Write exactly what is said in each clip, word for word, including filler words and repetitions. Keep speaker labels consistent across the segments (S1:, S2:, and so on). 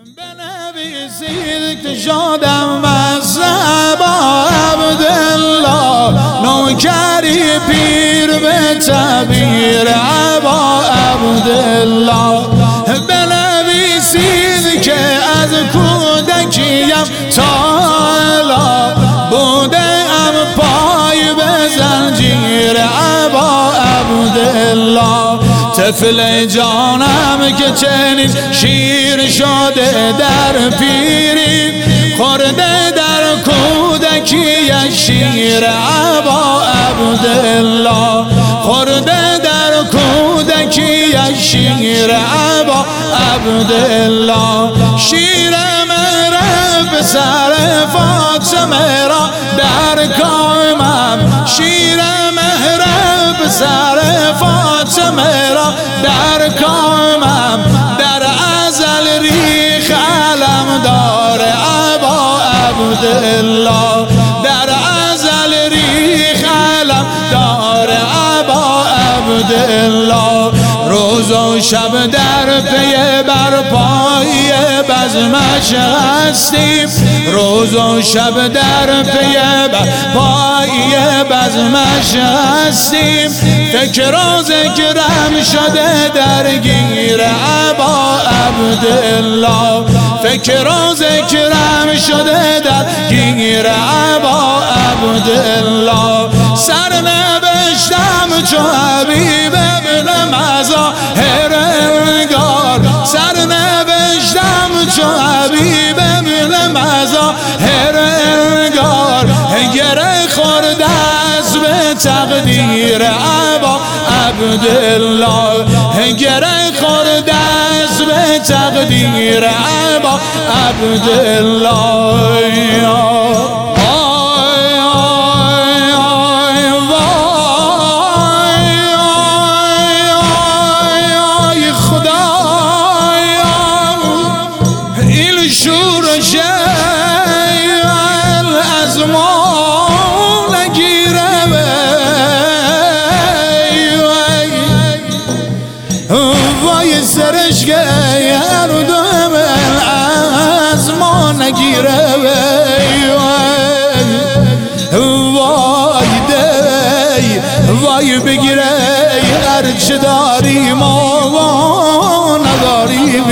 S1: بنویسید که شدم مذهب عبدالله، نوکری پیر به تعبیر ابا عبدالله. بنویسید که از کودکیم تا الا بودم پای به زنجیر ابا عبدالله. طفل جانم که چنین شیر شده در پیری، خورده در کودکی شیر ابا عبدالله، خورده در کودکی شیر ابا عبدالله. شیر مهرب سر فاطمه را در کامم، شیر مهرب سر فاطمه را در کامم، در ازل ریخ علم دار ابا عبدالله، در ازل ریخ علم دار ابا عبدالله. روز و شب در پی برپایی بزمش هستیم، روز و شب در پی برپایی بزمش هستیم. فکر و ذکرم شده درگیر ابا عبدالله، فکر و ذکرم شده درگیر ابا عبدالله. سر نوشتم چو حبیب ابن مظاهر انگار، سر نوشتم چو حبیب ابن مظاهر انگار. گره خورده است به تقدیر ابا عبدالله، گره خورده است به تقدیر ابا عبدالله. سرشگه اردم از ما نگیره، وای دی وای بگیره هرچه داری ما نداریم،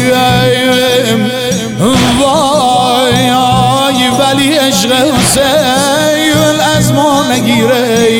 S1: وای ولی عشق حسین از ما نگیره.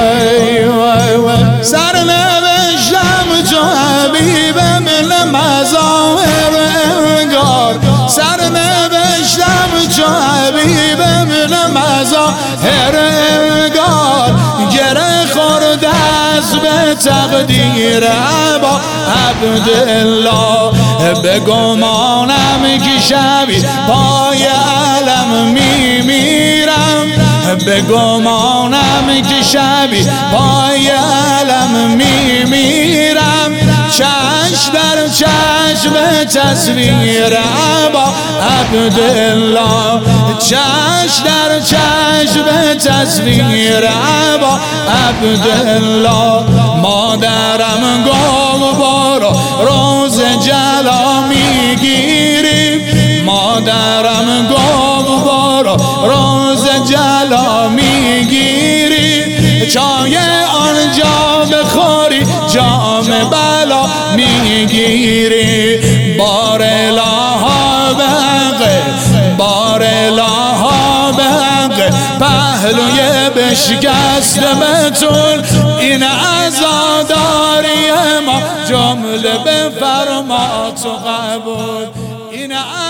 S1: سر نوشتم چو حبیب ابن مظاهر انگار، سر نوشتم چو حبیب ابن مظاهر انگار. گره خورده است به تقدیر ابا عبدالله، به گمانم که شبی پای علم میمیرم، به گمانم که شبی پای علم میمیرم. چشم در چشم تصویر ابا عبدالله، چشم در چشم تصویر ابا عبدالله. مادرم گفت برو روز جلا میگیریم، مادرم گفت برو روز جلا میگیری. چای آنجا بخوری جام بلا میگیری. بار الها به حق، بار الها به حق، پهلوی بشکست بتون. این عزاداری ما جمله به فرما تو قبول، این